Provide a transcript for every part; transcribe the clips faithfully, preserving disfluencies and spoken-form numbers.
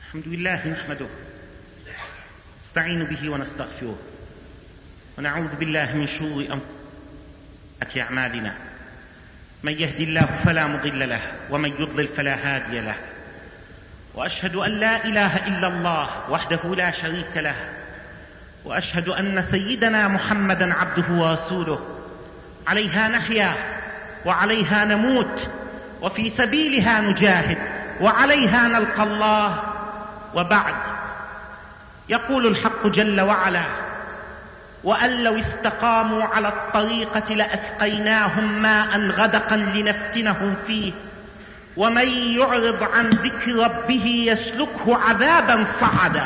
الحمد لله نحمده نستعين به ونستغفره ونعوذ بالله من شرور أنفسنا أعمالنا. من يهدي الله فلا مضل له ومن يضلل فلا هادي له، وأشهد أن لا إله إلا الله وحده لا شريك له، وأشهد أن سيدنا محمدا عبده ورسوله. عليها نحيا وعليها نموت وفي سبيلها نجاهد وعليها نلقى الله. وبعد، يقول الحق جل وعلا: وأن لو استقاموا على الطريقة لأسقيناهم ماء غدقا لنفتنهم فيه ومن يعرض عن ذكر ربه يسلكه عذابا صعدا.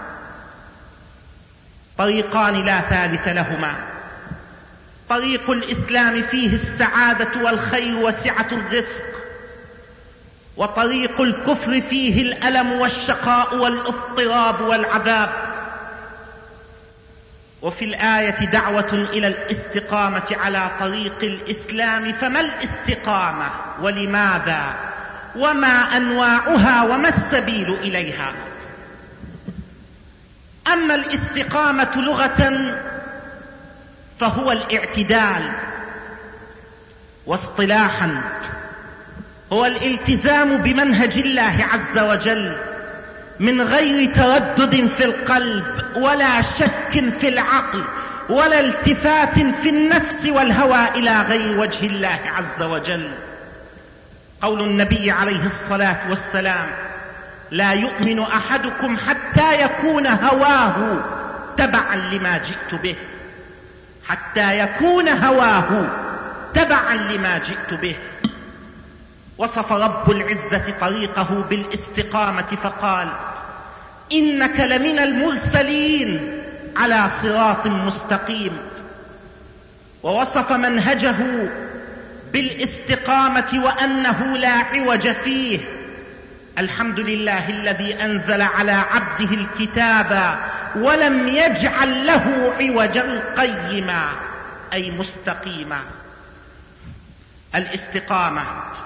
طريقان لا ثالث لهما: طريق الإسلام فيه السعادة والخير وسعة الرزق، وطريق الكفر فيه الألم والشقاء والاضطراب والعذاب. وفي الآية دعوة إلى الاستقامة على طريق الإسلام، فما الاستقامة ولماذا وما أنواعها وما السبيل إليها؟ أما الاستقامة لغة فهو الاعتدال، واصطلاحا هو الالتزام بمنهج الله عز وجل من غير تردد في القلب ولا شك في العقل ولا التفات في النفس والهوى إلى غير وجه الله عز وجل. قول النبي عليه الصلاة والسلام: لا يؤمن أحدكم حتى يكون هواه تبعا لما جئت به، حتى يكون هواه تبعا لما جئت به. وصف رب العزة طريقه بالاستقامة فقال: إنك لمن المرسلين على صراط مستقيم. ووصف منهجه بالاستقامة وأنه لا عوج فيه: الحمد لله الذي أنزل على عبده الكتاب ولم يجعل له عوجا قيما، أي مستقيما. الاستقامة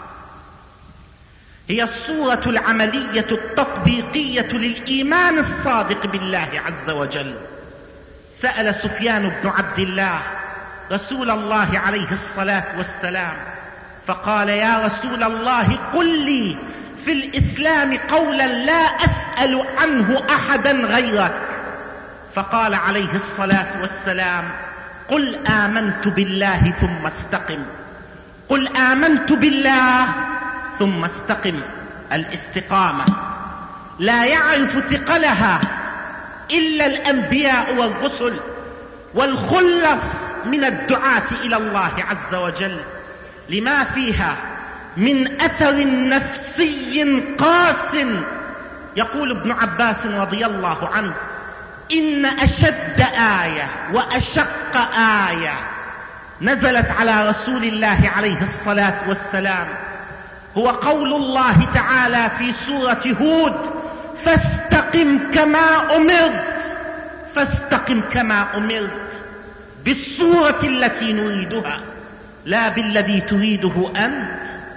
هي الصورة العملية التطبيقية للإيمان الصادق بالله عز وجل. سأل سفيان بن عبد الله رسول الله عليه الصلاة والسلام فقال: يا رسول الله، قل لي في الإسلام قولا لا أسأل عنه أحدا غيرك. فقال عليه الصلاة والسلام: قل آمنت بالله ثم استقم. قل آمنت بالله ثم استقم. الاستقامة لا يعرف ثقلها إلا الأنبياء والرسل والخلص من الدعاة إلى الله عز وجل، لما فيها من أثر نفسي قاس. يقول ابن عباس رضي الله عنه: إن أشد آية وأشق آية نزلت على رسول الله عليه الصلاة والسلام هو قول الله تعالى في سورة هود: فاستقم كما أمرت. فاستقم كما أمرت بالصورة التي نريدها لا بالذي تريده أنت.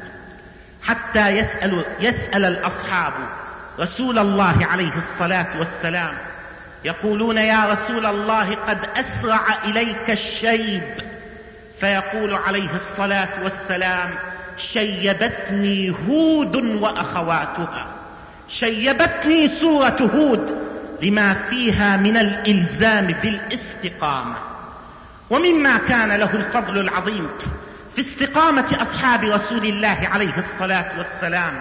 حتى يسأل, يسأل الأصحاب رسول الله عليه الصلاة والسلام يقولون: يا رسول الله، قد أسرع إليك الشيب. فيقول عليه الصلاة والسلام: شيبتني هود وأخواتها. شيبتني سورة هود لما فيها من الإلزام بالاستقامة. ومما كان له الفضل العظيم في استقامة أصحاب رسول الله عليه الصلاة والسلام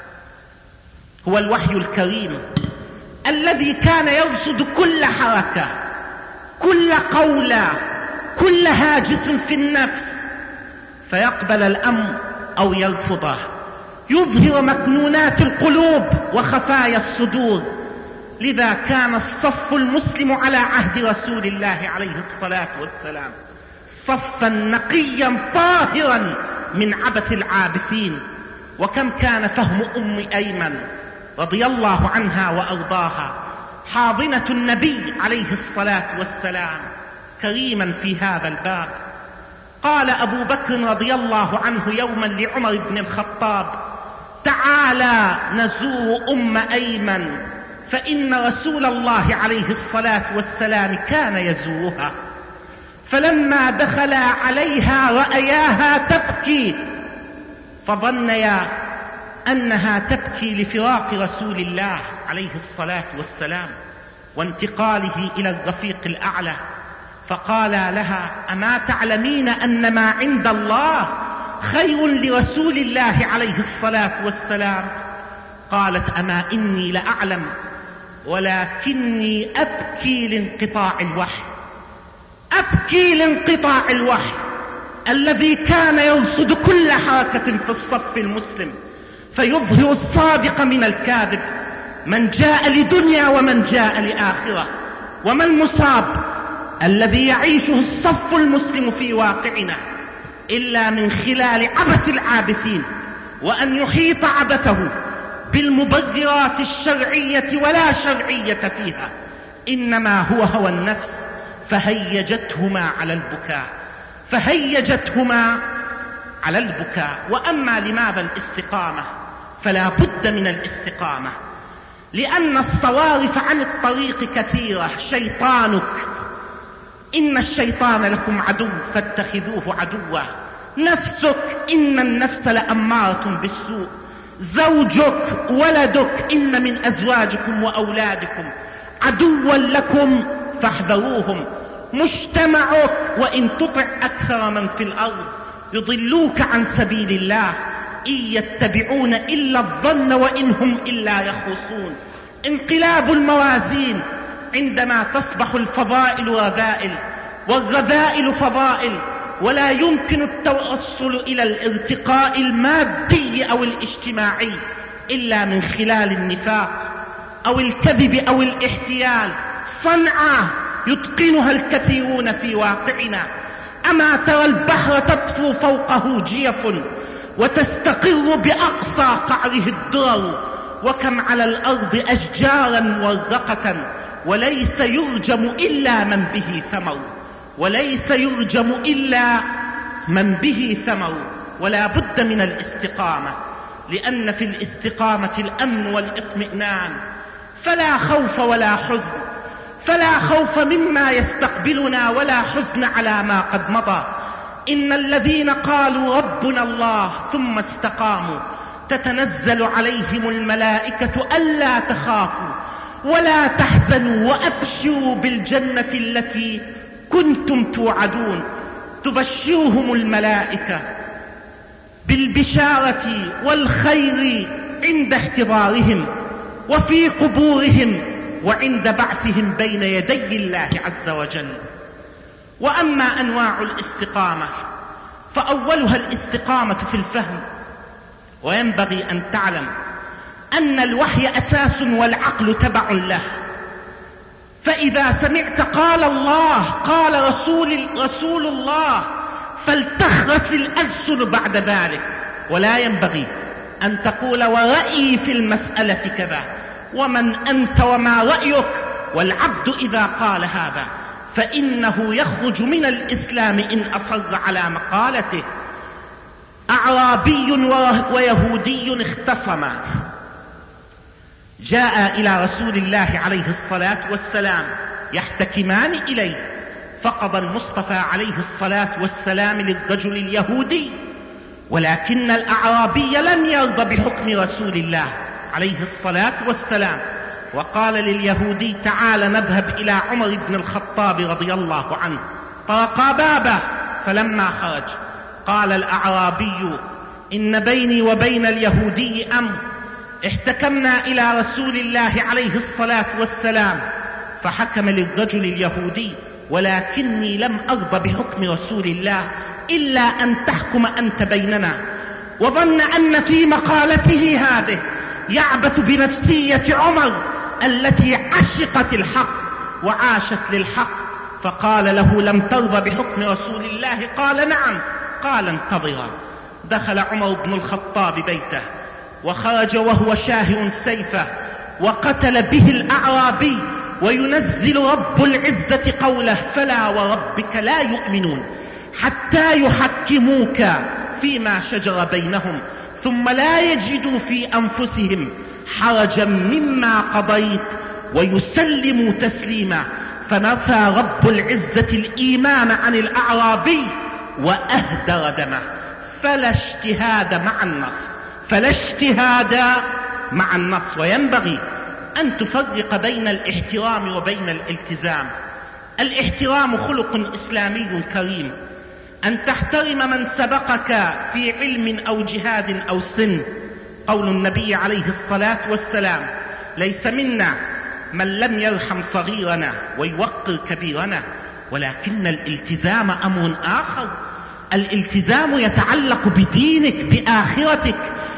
هو الوحي الكريم الذي كان يرصد كل حركة، كل قولة، كل هاجس في النفس، فيقبل الأمر أو يرفضه، يظهر مكنونات القلوب وخفايا الصدور. لذا كان الصف المسلم على عهد رسول الله عليه الصلاة والسلام صفا نقيا طاهرا من عبث العابثين. وكم كان فهم أم أيمن رضي الله عنها وأرضاها حاضنة النبي عليه الصلاة والسلام كريما في هذا الباب. قال أبو بكر رضي الله عنه يوما لعمر بن الخطاب: تعالى نزور أم أيمن فإن رسول الله عليه الصلاة والسلام كان يزورها، فلما دخلا عليها رأياها تبكي، فظنيا أنها تبكي لفراق رسول الله عليه الصلاة والسلام وانتقاله إلى الرفيق الأعلى، فقالا لها: أما تعلمين أن ما عند الله خير لرسول الله عليه الصلاة والسلام؟ قالت: أما إني لأعلم، ولكني أبكي لانقطاع الوحي، أبكي لانقطاع الوحي الذي كان يرصد كل حركة في الصف المسلم فيظهر الصادق من الكاذب، من جاء لدنيا ومن جاء لآخرة. وما المصاب الذي يعيشه الصف المسلم في واقعنا إلا من خلال عبث العابثين، وأن يحيط عبثه بالمبررات الشرعية ولا شرعية فيها، إنما هو هوى النفس فهيجتهما على البكاء فهيجتهما على البكاء. وأما لماذا الاستقامة؟ فلا بد من الاستقامة، لأن الصوارف عن الطريق كثيرة. شيطانك، إن الشيطان لكم عدو فاتخذوه عدوا. نفسك، إن النفس لأمارة بالسوء. زوجك، ولدك، إن من أزواجكم وأولادكم عدوا لكم فاحذروهم. مجتمعك، وإن تطع أكثر من في الأرض يضلوك عن سبيل الله، إن يتبعون إلا الظن وإن هم إلا يخرصون. انقلاب الموازين عندما تصبح الفضائل رذائل والرذائل فضائل، ولا يمكن التوصل إلى الارتقاء المادي أو الاجتماعي إلا من خلال النفاق أو الكذب أو الاحتيال. صنعة يتقنها الكثيرون في واقعنا. أما ترى البحر تطفو فوقه جيف وتستقر بأقصى قعره الدرر، وكم على الأرض أشجارا مورقة وليس يرجم إلا من به ثمر، وليس يرجم إلا من به ثمر. ولا بد من الاستقامة، لأن في الاستقامة الأمن والإطمئنان، فلا خوف ولا حزن، فلا خوف مما يستقبلنا ولا حزن على ما قد مضى. إن الذين قالوا ربنا الله ثم استقاموا تتنزل عليهم الملائكة ألا تخافوا ولا تحزنوا وأبشروا بالجنة التي كنتم توعدون. تبشرهم الملائكة بالبشارة والخير عند احتضارهم وفي قبورهم وعند بعثهم بين يدي الله عز وجل. وأما أنواع الاستقامة فأولها الاستقامة في الفهم. وينبغي أن تعلم أن الوحي أساس والعقل تبع له، فإذا سمعت قال الله قال رسول, رسول الله فلتخرس الألسن بعد ذلك، ولا ينبغي أن تقول ورأيي في المسألة كذا، ومن أنت وما رأيك. والعبد إذا قال هذا فإنه يخرج من الإسلام إن أصر على مقالته. أعرابي ويهودي اختصما، جاء إلى رسول الله عليه الصلاة والسلام يحتكمان إليه، فقضى المصطفى عليه الصلاة والسلام للرجل اليهودي، ولكن الأعرابي لم يرضى بحكم رسول الله عليه الصلاة والسلام، وقال لليهودي تعال نذهب إلى عمر بن الخطاب رضي الله عنه. طرقا بابه، فلما خرج قال الأعرابي إن بيني وبين اليهودي أمر، احتكمنا إلى رسول الله عليه الصلاة والسلام فحكم للرجل اليهودي، ولكني لم أرضى بحكم رسول الله إلا أن تحكم أنت بيننا. وظن أن في مقالته هذه يعبث بنفسية عمر التي عشقت الحق وعاشت للحق، فقال له لم ترضى بحكم رسول الله؟ قال نعم. قال انتظرا. دخل عمر بن الخطاب بيته وخرج وهو شاهر سيفه وقتل به الأعرابي، وينزل رب العزة قوله فلا وربك لا يؤمنون حتى يحكموك فيما شجر بينهم ثم لا يجدوا في أنفسهم حرجا مما قضيت ويسلموا تسليما. فنفى رب العزة الإيمان عن الأعرابي وأهدر دمه. فلا اجتهاد مع النص، فلا اجتهاد مع النص. وينبغي أن تفرق بين الاحترام وبين الالتزام. الاحترام خلق إسلامي كريم، أن تحترم من سبقك في علم أو جهاد أو سن. قول النبي عليه الصلاة والسلام: ليس منا من لم يرحم صغيرنا ويوقر كبيرنا. ولكن الالتزام أمر آخر. الالتزام يتعلق بدينك، بآخرتك،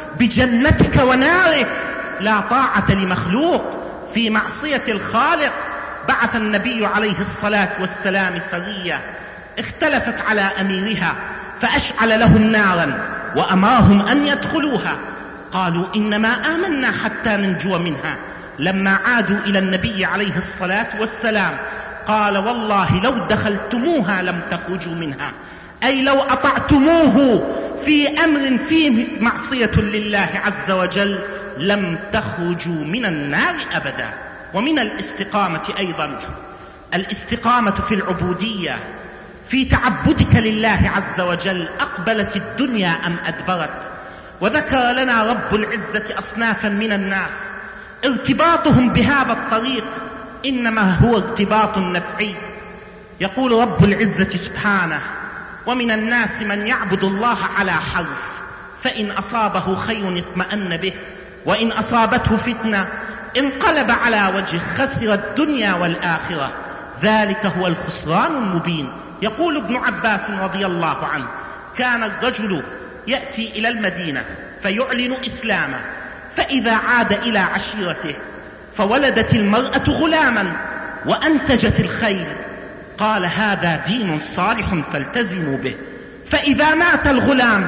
بجنتك ونارك. لا طاعة لمخلوق في معصية الخالق. بعث النبي عليه الصلاة والسلام سرية اختلفت على أميرها فأشعل لهم نارا وأمرهم أن يدخلوها. قالوا: إنما آمنا حتى ننجو منها. لما عادوا إلى النبي عليه الصلاة والسلام قال: والله لو دخلتموها لم تخرجوا منها، أي لو أطعتموه في أمر فيه معصية لله عز وجل لم تخرجوا من النار أبدا. ومن الاستقامة أيضا الاستقامة في العبودية، في تعبدك لله عز وجل. أقبلت الدنيا أم أدبرت؟ وذكر لنا رب العزة أصنافا من الناس ارتباطهم بهذا الطريق إنما هو ارتباط نفعي. يقول رب العزة سبحانه: ومن الناس من يعبد الله على حرف، فإن أصابه خير اطمأن به، وإن أصابته فتنة انقلب على وجهه، خسر الدنيا والآخرة، ذلك هو الخسران المبين. يقول ابن عباس رضي الله عنه: كان الرجل يأتي إلى المدينة فيعلن إسلامه، فإذا عاد إلى عشيرته فولدت المرأة غلاما وأنتجت الخيل، قال: هذا دين صالح فالتزموا به. فإذا مات الغلام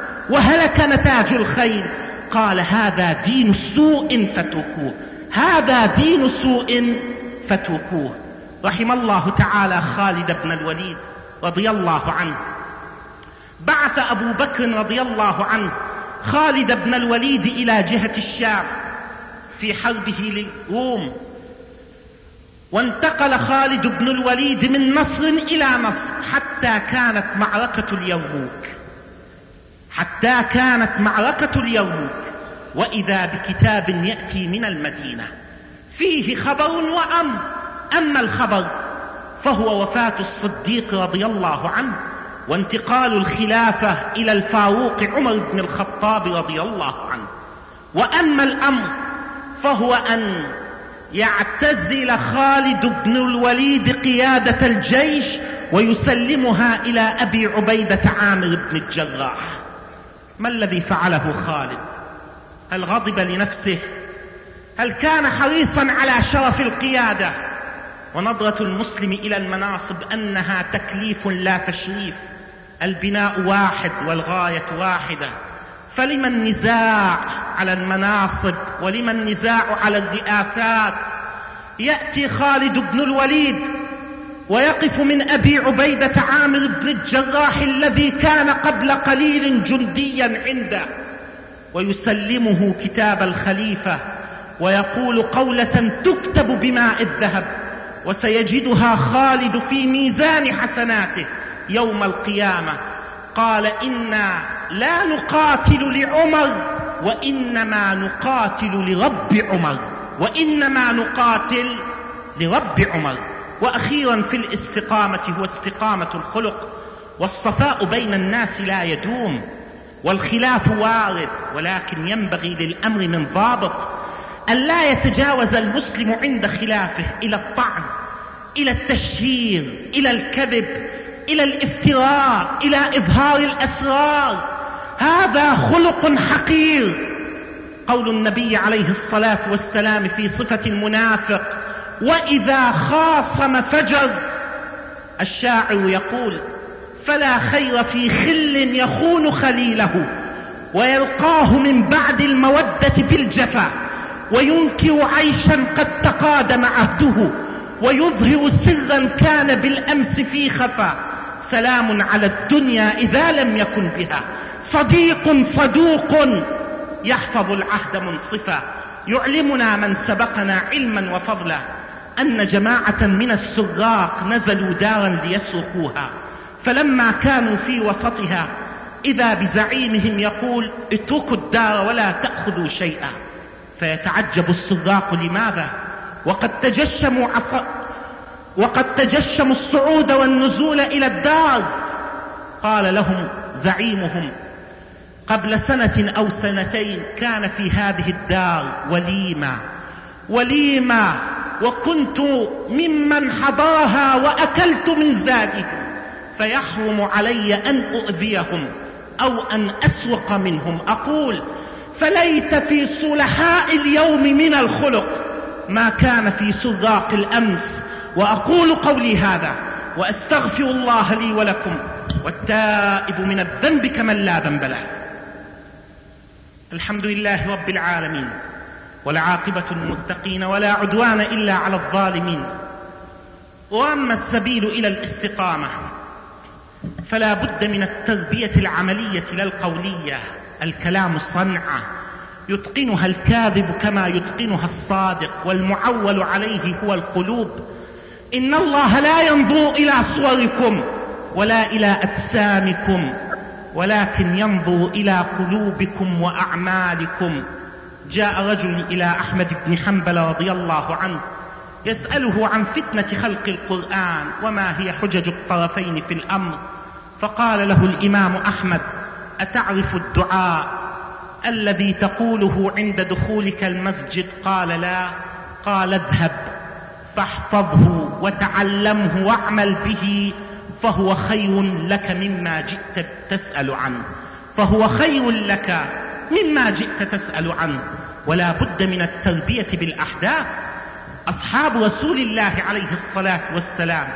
وهلك نتاج الخيل قال: هذا دين سوء فتركوه، هذا دين سوء فتركوه. رحم الله تعالى خالد بن الوليد رضي الله عنه. بعث أبو بكر رضي الله عنه خالد بن الوليد إلى جهة الشام في حربه للروم، وانتقل خالد بن الوليد من نصر إلى نصر حتى كانت معركة اليرموك، حتى كانت معركة اليرموك. وإذا بكتاب يأتي من المدينة فيه خبر وأمر. أما الخبر فهو وفاة الصديق رضي الله عنه وانتقال الخلافة إلى الفاروق عمر بن الخطاب رضي الله عنه. وأما الأمر فهو أن يعتزل خالد بن الوليد قيادة الجيش ويسلمها إلى أبي عبيدة عامر بن الجراح. ما الذي فعله خالد؟ هل غضب لنفسه؟ هل كان حريصا على شرف القيادة؟ ونظرة المسلم إلى المناصب أنها تكليف لا تشريف. البناء واحد والغاية واحدة، فلما النزاع على المناصب ولما النزاع على الرئاسات؟ يأتي خالد بن الوليد ويقف من أبي عبيدة عامر بن الجراح الذي كان قبل قليل جنديا عنده، ويسلمه كتاب الخليفة ويقول قولة تكتب بماء الذهب، وسيجدها خالد في ميزان حسناته يوم القيامة. قال: إنا لا نقاتل لعمر وإنما نقاتل لرب عمر، وإنما نقاتل لرب عمر. وأخيرا في الاستقامة هو استقامة الخلق. والصفاء بين الناس لا يدوم، والخلاف وارد، ولكن ينبغي للأمر من ضابط، أن لا يتجاوز المسلم عند خلافه إلى الطعن، إلى التشهير، إلى الكذب، إلى الافتراء، إلى إظهار الأسرار. هذا خلق حقير. قول النبي عليه الصلاة والسلام في صفة المنافق: وإذا خاصم فجر. الشاعر يقول: فلا خير في خل يخون خليله ويلقاه من بعد المودة بالجفا، وينكر عيشا قد تقادم عهده، ويظهر سرا كان بالأمس في خفا. سلام على الدنيا إذا لم يكن بها، صديق صدوق يحفظ العهد منصفا. يعلمنا من سبقنا علما وفضلا أن جماعة من السراق نزلوا دارا ليسرقوها، فلما كانوا في وسطها إذا بزعيمهم يقول اتركوا الدار ولا تأخذوا شيئا، فيتعجب السراق لماذا وقد تجشموا عص... وقد تجشموا الصعود والنزول إلى الدار. قال لهم زعيمهم قبل سنة أو سنتين كان في هذه الدار وليمة وليمة وكنت ممن حضرها وأكلت من زادهم، فيحرم علي أن أؤذيهم أو أن أسرق منهم. أقول فليت في صلحاء اليوم من الخلق ما كان في سراق الأمس. وأقول قولي هذا وأستغفر الله لي ولكم، والتائب من الذنب كمن لا ذنب له. الحمد لله رب العالمين، والعاقبة للمتقين ولا عدوان إلا على الظالمين. وأما السبيل إلى الاستقامة فلا بد من التربية العملية لا القولية. الكلام صنعة يتقنها الكاذب كما يتقنها الصادق، والمعول عليه هو القلوب. إن الله لا ينظر إلى صوركم ولا إلى أجسامكم، ولكن ينظر إلى قلوبكم وأعمالكم. جاء رجل إلى أحمد بن حنبل رضي الله عنه يسأله عن فتنة خلق القرآن وما هي حجج الطرفين في الأمر، فقال له الإمام أحمد أتعرف الدعاء الذي تقوله عند دخولك المسجد؟ قال لا. قال اذهب فاحفظه وتعلمه واعمل به، فهو خير لك مما جئت تسأل عنه، فهو خير لك مما جئت تسأل عنه. ولا بد من التربية بالأحداث. أصحاب رسول الله عليه الصلاة والسلام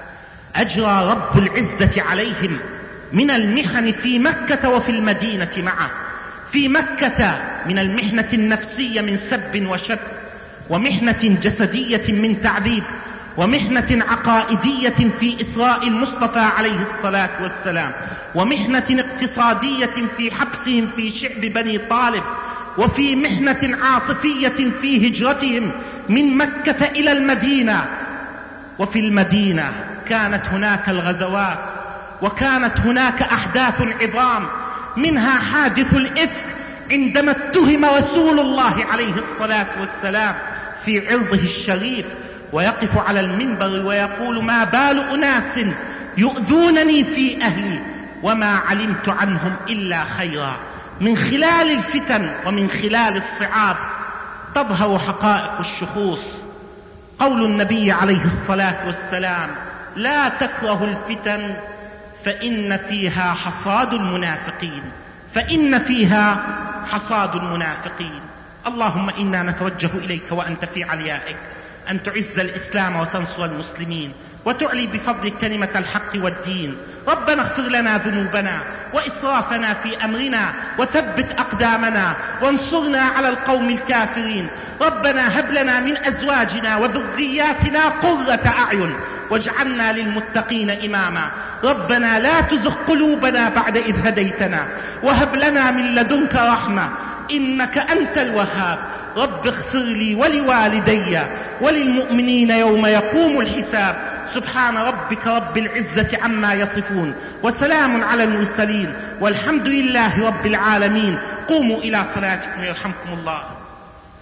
أجرى رب العزة عليهم من المحن في مكة وفي المدينة معه. في مكة من المحنة النفسية من سب وشتم، ومحنة جسدية من تعذيب، ومحنة عقائدية في إسراء المصطفى عليه الصلاة والسلام، ومحنة اقتصادية في حبسهم في شعب بني طالب، وفي محنة عاطفية في هجرتهم من مكة إلى المدينة. وفي المدينة كانت هناك الغزوات، وكانت هناك أحداث عظام، منها حادث الإفك عندما اتهم رسول الله عليه الصلاة والسلام في عرضه الشريف، ويقف على المنبر ويقول ما بال أناس يؤذونني في أهلي وما علمت عنهم إلا خيرا. من خلال الفتن ومن خلال الصعاب تظهر حقائق الشخوص. قول النبي عليه الصلاة والسلام لا تكره الفتن فإن فيها حصاد المنافقين، فإن فيها حصاد المنافقين. اللهم إنا نتوجه إليك وأنت في عليائك أن تعز الإسلام وتنصر المسلمين، وتعلي بفضل كلمة الحق والدين. ربنا اغفر لنا ذنوبنا وإسرافنا في أمرنا، وثبت أقدامنا وانصرنا على القوم الكافرين. ربنا هب لنا من أزواجنا وذرياتنا قرة أعين واجعلنا للمتقين إماما. ربنا لا تزغ قلوبنا بعد إذ هديتنا، وهب لنا من لدنك رحمة إنك أنت الوهاب. رب اغفر لي ولوالدي وللمؤمنين يوم يقوم الحساب. سبحان ربك رب العزة عما يصفون، وسلام على المرسلين، والحمد لله رب العالمين. قوموا إلى صلاتكم يرحمكم الله.